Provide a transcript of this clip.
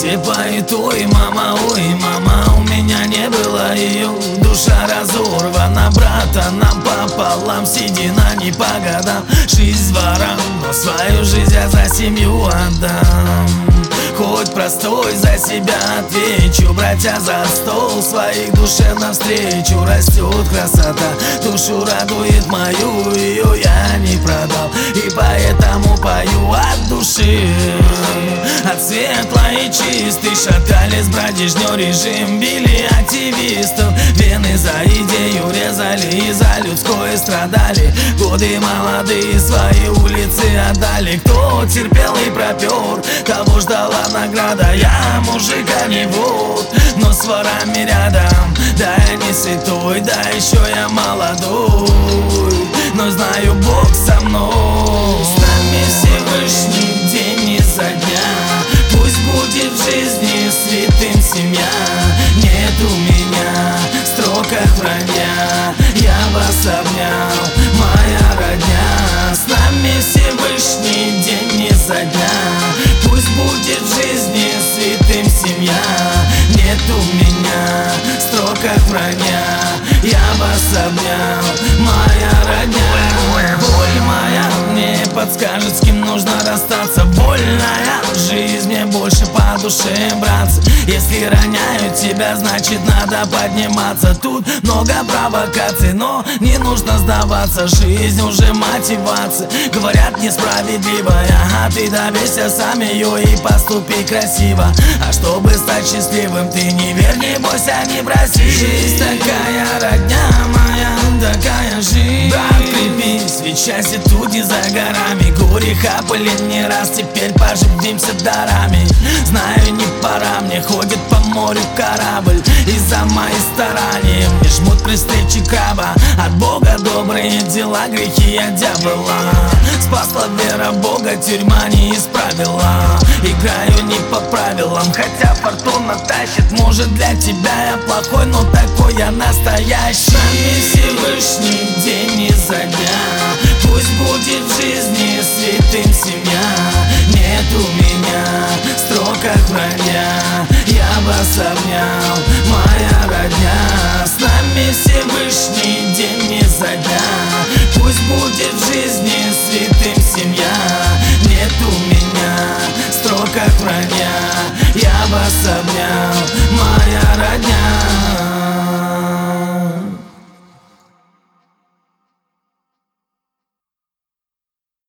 Все поют: ой, мама, у меня не было ее. Душа разорвана, брата нам пополам, седина не по годам, жизнь ворам, но свою жизнь я за семью отдам. Хоть простой, за себя отвечу, братья за стол, своих душе навстречу. Растет красота, душу радует мою, ее я не продал, и поэтому пою от души. От светлой и чистой шатались бродяжнёй режим, били активистов, вены за идею резали и за людское страдали. Годы молодые свои улицы отдали, кто терпел и пропер, того ждала награда. Я мужик, а не вор, но с ворами рядом. Да я не святой, да еще я молодой, но знаю, Бог со мной. С нами Всевышний день изо дня, пусть будет в жизни святым семья. Нет у меня в строках вранья, я вас обнял, моя родня. С нами Всевышний день изо дня, пусть будет в жизни святым семья. Нет у меня в строках вранья, я вас обнял, моя родня. Боль моя мне подскажет, с кем нужно расстаться. Больная жизнь мне больше по душе, братцы. Если роняют тебя, значит надо подниматься. Тут много провокаций, но не нужно сдаваться. Жизнь уже мотивация, говорят, несправедливая. Ага, ты добейся сам ее и поступи красиво. А чтобы стать счастливым, ты не верь, не бойся, не проси. Жизнь такая, родня моя, такая жизнь. Брат, крепись, ведь счастье тут не за горами. Гореха были не раз, теперь поживимся дарами. Знаю, не пора, мне ходит по морю корабль. Из-за моих стараний мне жмут при встрече краба. От Бога добрые дела, грехи от дьявола. Спасла вера Бога, тюрьма не исправила. Играю не по правилам, хотя фортуна тащит. Может, для тебя я плохой, но такой я настоящий. С нами Всевышний день изо дня, пусть будет в жизни святым семья. Нет у меня в строках вранья, я вас обнял, моя родня. С нами Всевышний день изо дня, пусть будет в жизни святым семья. Нет у меня в строках вранья, я вас обнял.